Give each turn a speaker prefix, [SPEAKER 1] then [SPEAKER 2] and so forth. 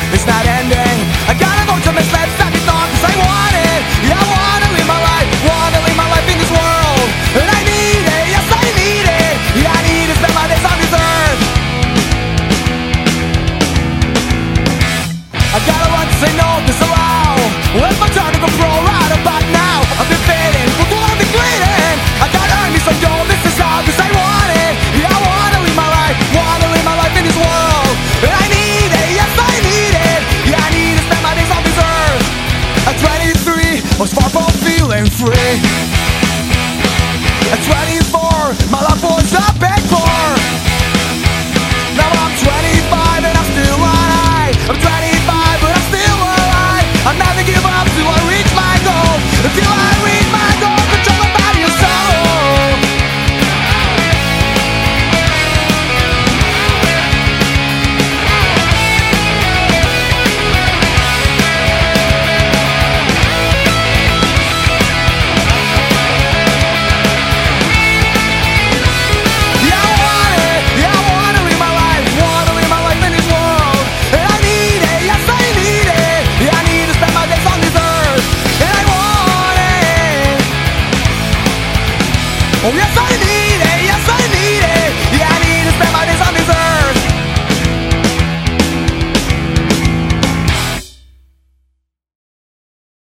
[SPEAKER 1] it's not ending. I gotta go to my steps that it's on, cause I want it. Yeah, I wanna live my life in this world. And I need it, yes I need it. Yeah, I need to spend my days on this earth. I gotta run to say no, disallow. Well, it's my turn to go pro right about now. I've been fading, but I've been bleeding. I gotta earn me some dough, this is how, cause I want it. Yeah, I wanna live my life in this world. And I need it, yes I need it. Yeah, I need to spend my days on this earth. At 23, I was far from feeling free. At 24, my life was a big bore. Now I'm 25 and I'm still alive. I'm 25 but I'm still alive. I'll never give up till I reach my goal. Until I reach my goal, control my body and soul. Oh yes I need